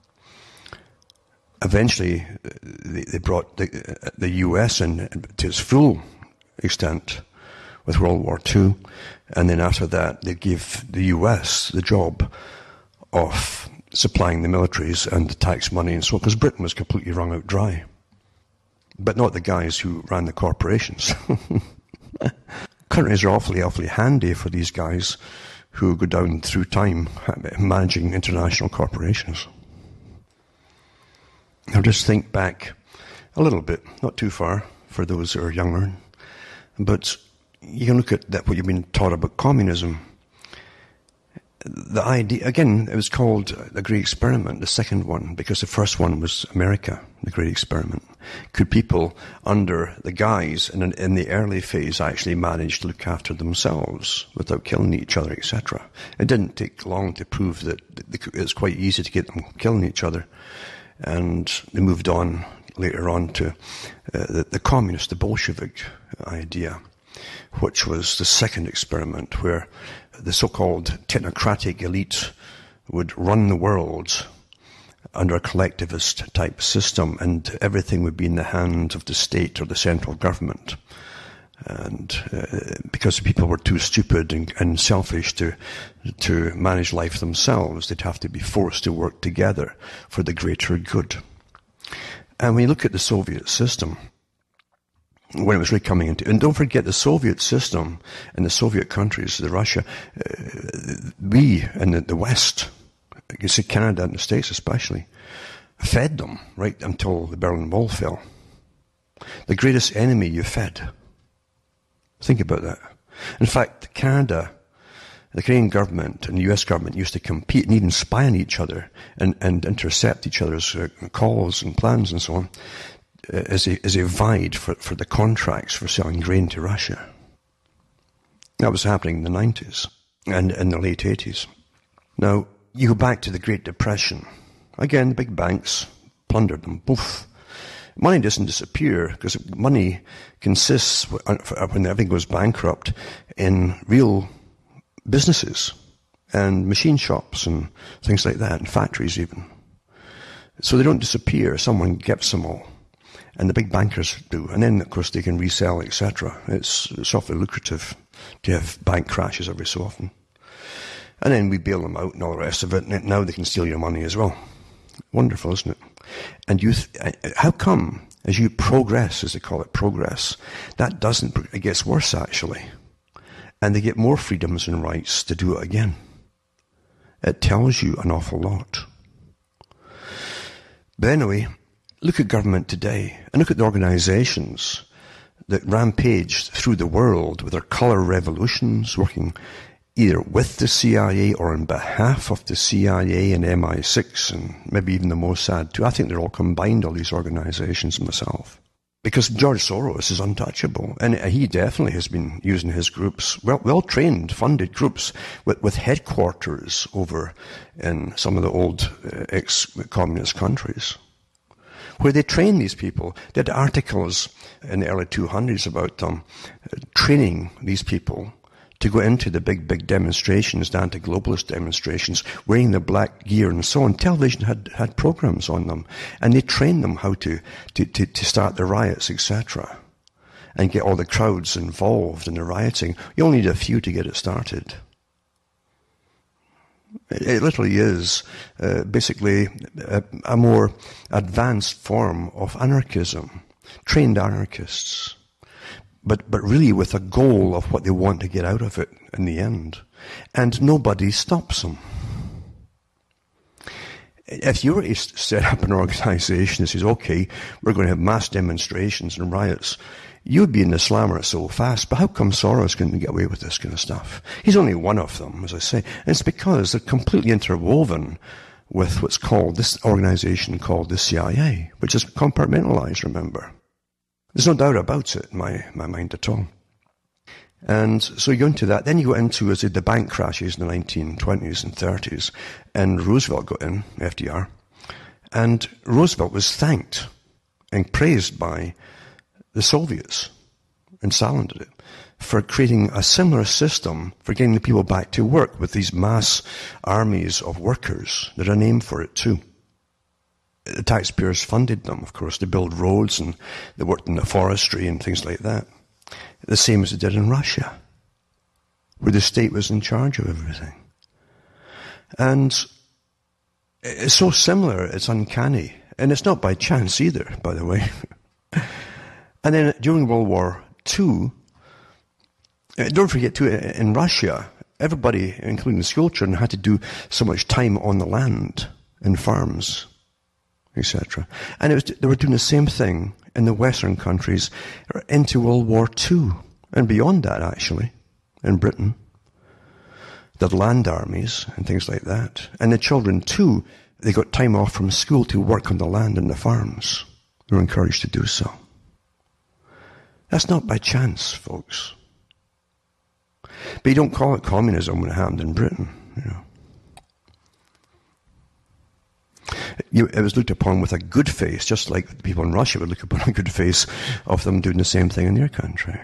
Eventually, they, they brought the, the U S in to its full extent with World War Two. And then after that, they gave the U S the job of supplying the militaries and the tax money and so on, because Britain was completely wrung out dry. But not the guys who ran the corporations. Countries are awfully, awfully handy for these guys who go down through time managing international corporations. Now just think back a little bit, not too far for those who are younger, but you can look at that, what you've been taught about communism. The idea, again, it was called the Great Experiment, the second one, because the first one was America, the Great Experiment. Could people, under the guise, in, in the early phase, actually manage to look after themselves without killing each other, et cetera? It didn't take long to prove that it was quite easy to get them killing each other. And they moved on later on to uh, the, the communist, the Bolshevik idea, which was the second experiment, where the so-called technocratic elite would run the world under a collectivist type system, and everything would be in the hands of the state or the central government. And uh, because people were too stupid and, and selfish to to manage life themselves, they'd have to be forced to work together for the greater good. And when you look at the Soviet system, when it was really coming into, and don't forget the Soviet system and the Soviet countries, the Russia, uh, we in the, the West, you see Canada and the States especially, fed them right until the Berlin Wall fell. The greatest enemy you fed. Think about that. In fact, Canada, the Canadian government and the U S government used to compete and even spy on each other and, and intercept each other's uh, calls and plans and so on, uh, as, they, as they vied for, for the contracts for selling grain to Russia. That was happening in the nineties and in the late eighties. Now, you go back to the Great Depression. Again, the big banks plundered them. Poof. Money doesn't disappear, because money consists, when everything goes bankrupt, in real businesses and machine shops and things like that, and factories even. So they don't disappear. Someone gets them all. And the big bankers do. And then, of course, they can resell, et cetera. It's, it's awfully lucrative to have bank crashes every so often. And then we bail them out and all the rest of it, and now they can steal your money as well. Wonderful, isn't it? And you, th- how come, as you progress, as they call it, progress, that doesn't, it gets worse actually. And they get more freedoms and rights to do it again. It tells you an awful lot. But anyway, look at government today, and look at the organizations that rampage through the world with their color revolutions, working either with the C I A or on behalf of the C I A and M I six and maybe even the Mossad too. I think they're all combined, all these organizations, myself. Because George Soros is untouchable, and he definitely has been using his groups, well, well-trained, funded groups, with, with headquarters over in some of the old uh, ex-communist countries, where they train these people. They had articles in the early two hundreds about them, uh, training these people to go into the big, big demonstrations, the anti-globalist demonstrations, wearing the black gear and so on. Television had, had programs on them, and they trained them how to, to, to, to start the riots, et cetera, and get all the crowds involved in the rioting. You only need a few to get it started. It, it literally is uh, basically a, a more advanced form of anarchism, trained anarchists. But, but really with a goal of what they want to get out of it in the end. And nobody stops them. If you were to set up an organization that says, okay, we're going to have mass demonstrations and riots, you would be in the slammer so fast. But how come Soros can get away with this kind of stuff? He's only one of them, as I say. And it's because they're completely interwoven with what's called, this organization called the C I A, which is compartmentalized, remember. There's no doubt about it in my, my mind at all. And so you go into that. Then you go into, as I said, the bank crashes in the nineteen twenties and thirties. And Roosevelt got in, F D R. And Roosevelt was thanked and praised by the Soviets, and Stalin did it, for creating a similar system for getting the people back to work with these mass armies of workers. There's a name for it too. The taxpayers funded them, of course, to build roads, and they worked in the forestry and things like that. The same as they did in Russia, where the state was in charge of everything. And it's so similar, it's uncanny. And it's not by chance either, by the way. And then during World War Two, don't forget too, in Russia, everybody, including the school children, had to do so much time on the land, in farms, et cetera. And it was, they were doing the same thing in the Western countries into World War Two, and beyond that, actually, in Britain. The land armies and things like that. And the children, too, they got time off from school to work on the land and the farms. They were encouraged to do so. That's not by chance, folks. But you don't call it communism when it happened in Britain, you know. You, it was looked upon with a good face, just like the people in Russia would look upon a good face of them doing the same thing in their country.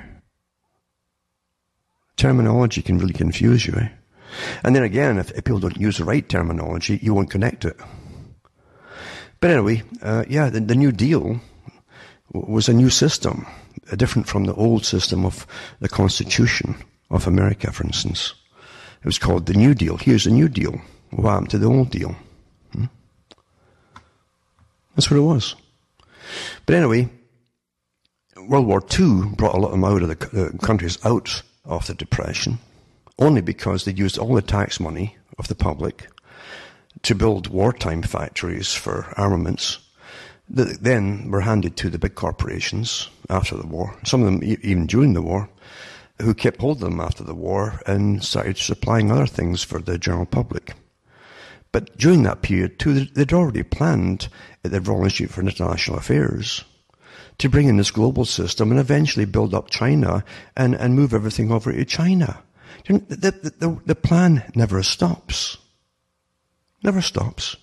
Terminology can really confuse you, eh? And then again, if, if people don't use the right terminology, you won't connect it. But anyway, uh, yeah, the, the New Deal was a new system, uh, different from the old system of the Constitution of America, for instance. It was called the New Deal. Here's the New Deal. What happened to the old deal? Hmm? That's what it was. But anyway, World War Two brought a lot of them out of the, the countries out of the Depression, only because they used all the tax money of the public to build wartime factories for armaments that then were handed to the big corporations after the war, some of them even during the war, who kept hold of them after the war and started supplying other things for the general public. But during that period, too, they'd already planned at the Royal Institute for International Affairs to bring in this global system and eventually build up China and, and move everything over to China. The, the, the, the plan never stops. Never stops.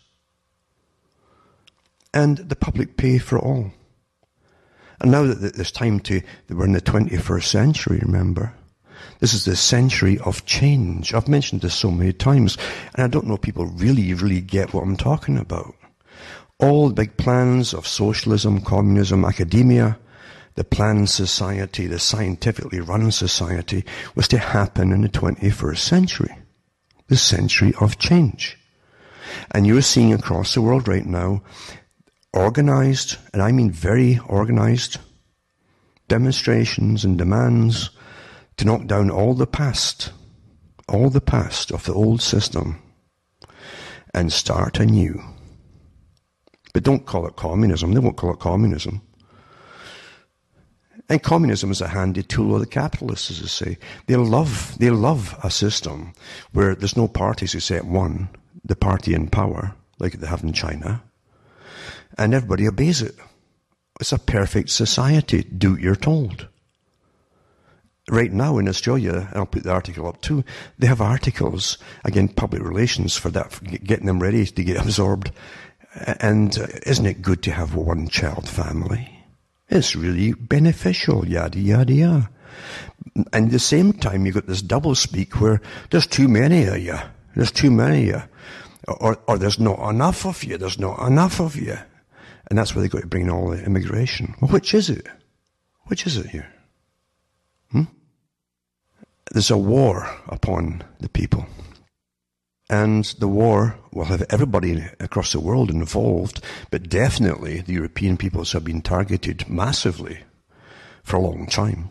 And the public pay for all. And now that it's time to, that we're in the twenty-first century, remember, this is the century of change. I've mentioned this so many times, and I don't know if people really, really get what I'm talking about. All the big plans of socialism, communism, academia, the planned society, the scientifically run society, was to happen in the twenty-first century. The century of change. And you're seeing across the world right now, organized, and I mean very organized, demonstrations and demands to knock down all the past, all the past of the old system, and start anew. But don't call it communism. They won't call it communism. And communism is a handy tool of the capitalists, as I say. They love, they love a system where there's no parties except one, the party in power, like they have in China, and everybody obeys it. It's a perfect society. Do what you're told. Right now in Australia, and I'll put the article up too, they have articles, again, public relations for that, for getting them ready to get absorbed. And isn't it good to have one child family? It's really beneficial, yada, yada, yada. And at the same time, you've got this double speak where there's too many of you. There's too many of you. Or, or there's not enough of you. There's not enough of you. And that's where they've got to bring in all the immigration. Well, which is it? Which is it here? Hmm? There's a war upon the people. And the war will have everybody across the world involved, but definitely the European peoples have been targeted massively for a long time.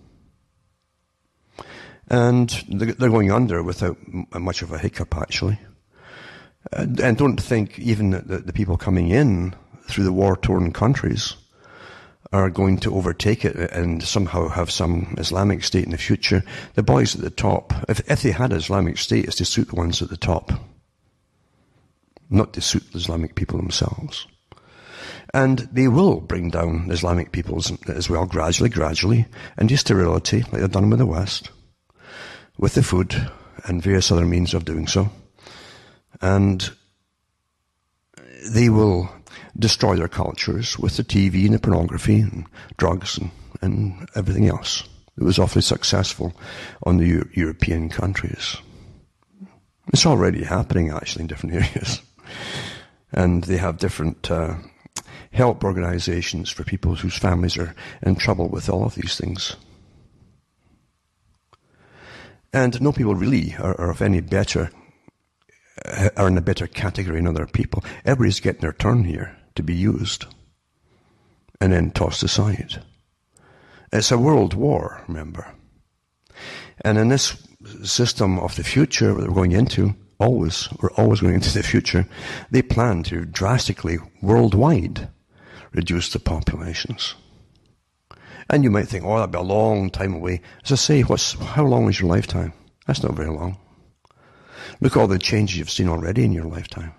And they're going under without much of a hiccup, actually. And don't think even that the people coming in through the war-torn countries are going to overtake it and somehow have some Islamic State in the future. The boys at the top, if, if they had an Islamic State, it's to suit the ones at the top, not to suit the Islamic people themselves. And they will bring down Islamic peoples as well, gradually, gradually, into sterility, like they've done with the West, with the food and various other means of doing so. And they will destroy their cultures with the T V and the pornography and drugs and, and everything else. It was awfully successful on the Euro- European countries. It's already happening, actually, in different areas. And they have different uh, help organizations for people whose families are in trouble with all of these things. And no people really are, are of any better, are in a better category than other people. Everybody's getting their turn here to be used and then tossed aside. It's a world war, remember. And in this system of the future that we're going into, always, we're always going into the future, they plan to drastically, worldwide, reduce the populations. And you might think, oh, that'd be a long time away. As I say, what's, how long is your lifetime? That's not very long. Look at all the changes you've seen already in your lifetime.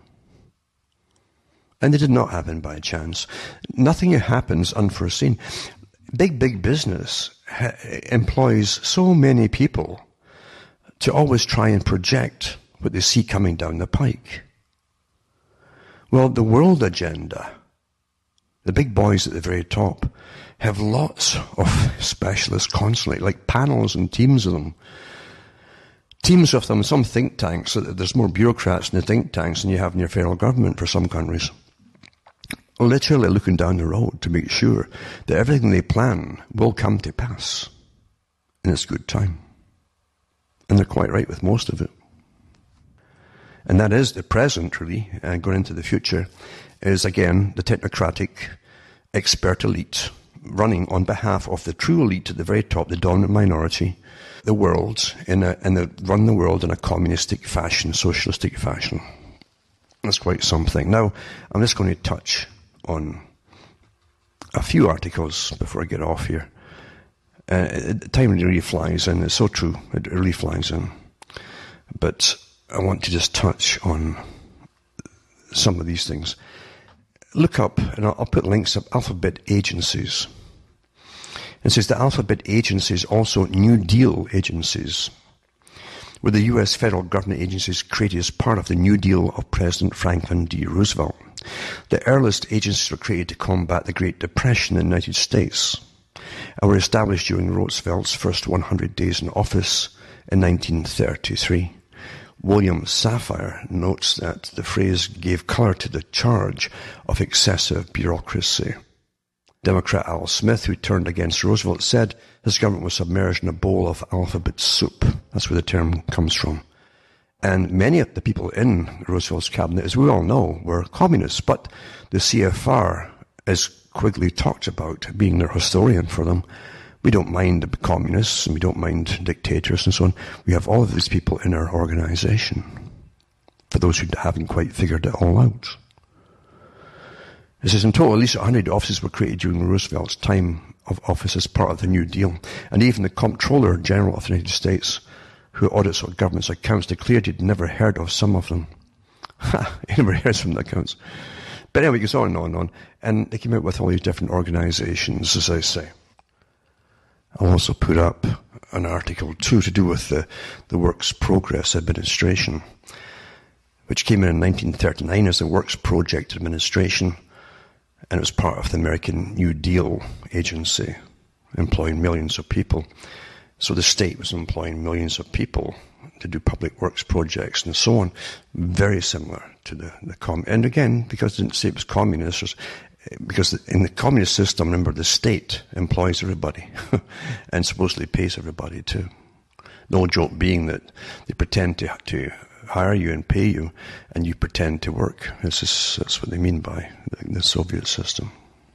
And they did not happen by chance. Nothing happens unforeseen. Big, big business ha- employs so many people to always try and project what they see coming down the pike. Well, the world agenda, the big boys at the very top, have lots of specialists constantly, like panels and teams of them. Teams of them, some think tanks, so that there's more bureaucrats in the think tanks than you have in your federal government for some countries. Literally looking down the road to make sure that everything they plan will come to pass in its good time. And they're quite right with most of it. And that is the present, really, and going into the future, is again the technocratic expert elite running on behalf of the true elite at the very top, the dominant minority, the world, in a, and they run the world in a communistic fashion, socialistic fashion. That's quite something. Now, I'm just going to touch on a few articles before I get off here. Uh, time really flies in. It's so true. It really flies in. But I want to just touch on some of these things. Look up, and I'll, I'll put links up, alphabet agencies. It says the alphabet agencies, also New Deal agencies, were the U S federal government agencies created as part of the New Deal of President Franklin D. Roosevelt. The earliest agencies were created to combat the Great Depression in the United States and were established during Roosevelt's first one hundred days in office in nineteen thirty-three. William Safire notes that the phrase gave color to the charge of excessive bureaucracy. Democrat Al Smith, who turned against Roosevelt, said his government was submerged in a bowl of alphabet soup. That's where the term comes from. And many of the people in Roosevelt's cabinet, as we all know, were communists. But the C F R, as Quigley talked about, being their historian for them, we don't mind the communists and we don't mind dictators and so on. We have all of these people in our organization, for those who haven't quite figured it all out. It says in total, at least one hundred offices were created during Roosevelt's time of office as part of the New Deal. And even the Comptroller General of the United States, who audits our government's accounts, declared he'd never heard of some of them. Ha! He never heard some of the accounts. But anyway, it goes on and on and on. And they came out with all these different organizations, as I say. I'll also put up an article, too, to do with the, the Works Progress Administration, which came in in nineteen thirty-nine as the Works Project Administration, and it was part of the American New Deal agency, employing millions of people. So the state was employing millions of people to do public works projects and so on, very similar to the, the com. And again, because it didn't say it was communist, because in the communist system, remember, the state employs everybody and supposedly pays everybody too. The whole joke being that they pretend to to hire you and pay you, and you pretend to work. This is, that's what they mean by the, the Soviet system.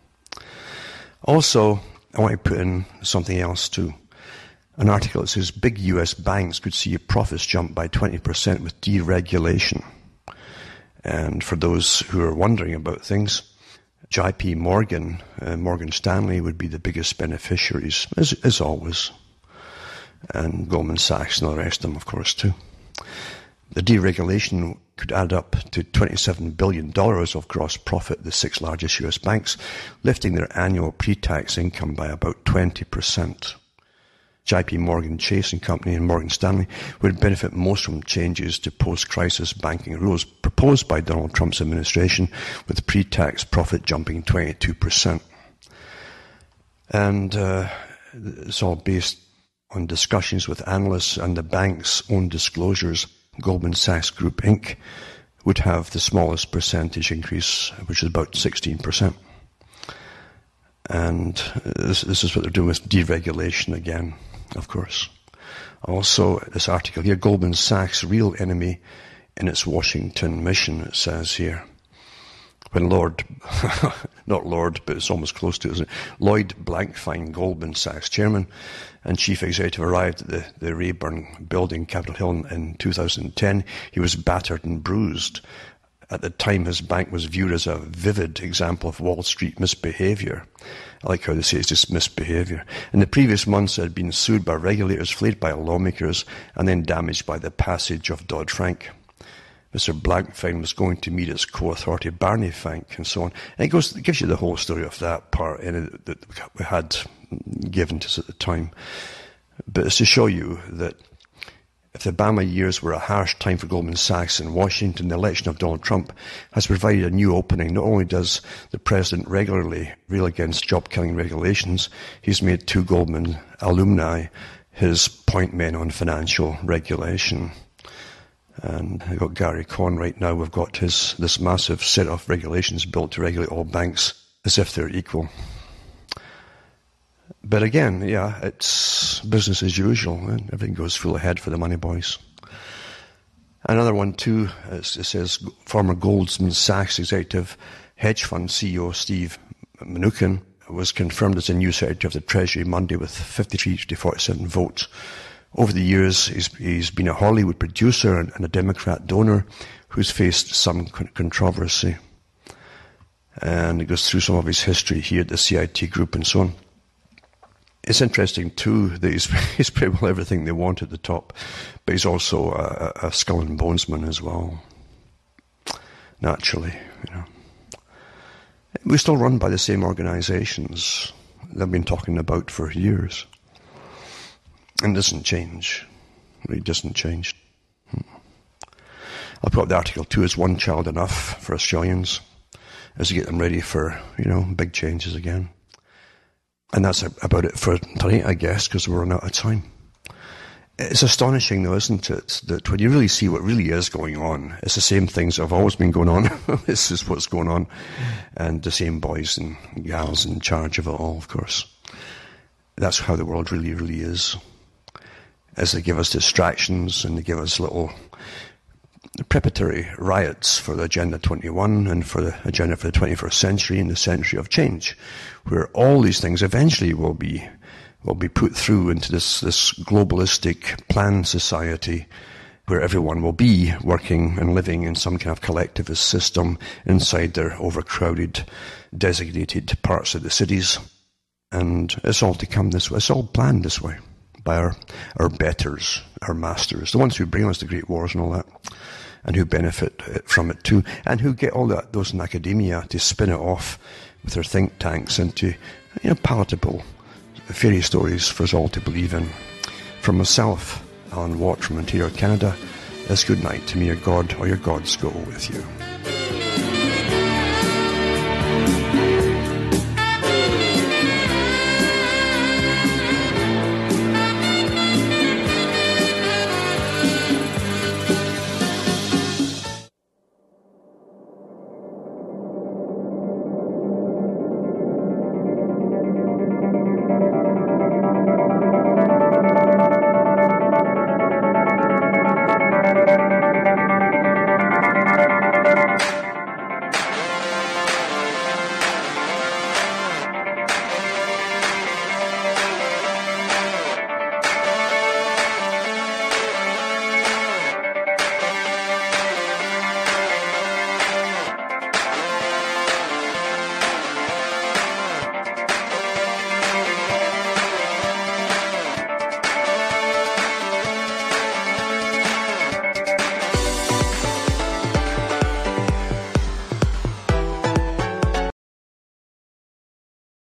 Also, I want to put in something else too. An article that says big U S banks could see profits jump by twenty percent with deregulation. And for those who are wondering about things, J P Morgan, uh, Morgan Stanley would be the biggest beneficiaries, as, as always. And Goldman Sachs and all the rest of them, of course, too. The deregulation could add up to twenty-seven billion dollars of gross profit, the six largest U S banks, lifting their annual pre-tax income by about twenty percent. J P Morgan Chase and Company and Morgan Stanley would benefit most from changes to post-crisis banking rules proposed by Donald Trump's administration, with pre-tax profit jumping twenty-two percent. And uh, it's all based on discussions with analysts and the bank's own disclosures. Goldman Sachs Group Incorporated would have the smallest percentage increase, which is about sixteen percent. And this, this is what they're doing with deregulation again, of course. Also, this article here, Goldman Sachs' real enemy in its Washington mission, it says here. When Lord, not Lord, but it's almost close to it, isn't it? Lloyd Blankfein, Goldman Sachs chairman and chief executive, arrived at the, the Rayburn building, Capitol Hill, in, in two thousand ten. He was battered and bruised. At the time, his bank was viewed as a vivid example of Wall Street misbehavior. I like how they say it's just misbehavior. In the previous months, it had been sued by regulators, flayed by lawmakers, and then damaged by the passage of Dodd-Frank. Mister Blankfein was going to meet its co-authority, Barney Frank, and so on. And it, goes, it gives you the whole story of that part in it that we had given to us at the time. But it's to show you that if the Obama years were a harsh time for Goldman Sachs in Washington, the election of Donald Trump has provided a new opening. Not only does the president regularly rail against job-killing regulations, he's made two Goldman alumni his point men on financial regulation. And we've got Gary Cohn right now. We've got his this massive set of regulations built to regulate all banks as if they're equal. But again, yeah, it's business as usual. And everything goes full ahead for the money boys. Another one too, it says former Goldman Sachs executive hedge fund C E O Steve Mnuchin was confirmed as a new Secretary of the Treasury Monday with fifty-three to forty-seven votes. Over the years, he's, he's been a Hollywood producer and, and a Democrat donor who's faced some con- controversy. And it goes through some of his history here at the C I T group and so on. It's interesting, too, that he's, he's pretty well everything they want at the top, but he's also a, a skull and bonesman as well, naturally, you know. We're still run by the same organizations they've been talking about for years. And it doesn't change. It really doesn't change. I'll put up the article too. Is one child enough for Australians as we get them ready for, you know, big changes again? And that's about it for tonight, I guess, because we're running out of time. It's astonishing, though, isn't it, that when you really see what really is going on, it's the same things that have always been going on. This is what's going on. And the same boys and gals in charge of it all, of course. That's how the world really, really is. As they give us distractions and they give us little preparatory riots for the Agenda twenty-one and for the agenda for the twenty-first century and the century of change, where all these things eventually will be will be put through into this, this globalistic planned society where everyone will be working and living in some kind of collectivist system inside their overcrowded, designated parts of the cities. And it's all to come this way. It's all planned this way by our, our betters, our masters, the ones who bring us the great wars and all that, and who benefit from it too, and who get all that those in academia to spin it off with their think tanks into, you know, palatable fairy stories for us all to believe in. From myself, Alan Watt from Ontario, Canada, it's good night to me. Your God or your gods go with you.